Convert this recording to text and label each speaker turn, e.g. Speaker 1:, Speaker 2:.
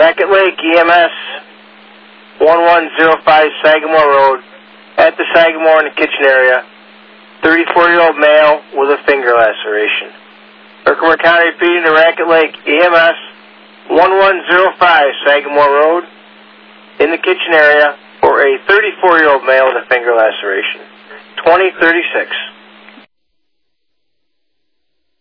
Speaker 1: Racket Lake EMS 1105 Sagamore Road at the Sagamore in the kitchen area. 34-year-old male with a finger laceration. Herkimer County repeating to Racket Lake EMS 1105 Sagamore Road in the kitchen area for a 34-year-old male with a finger laceration. 2036.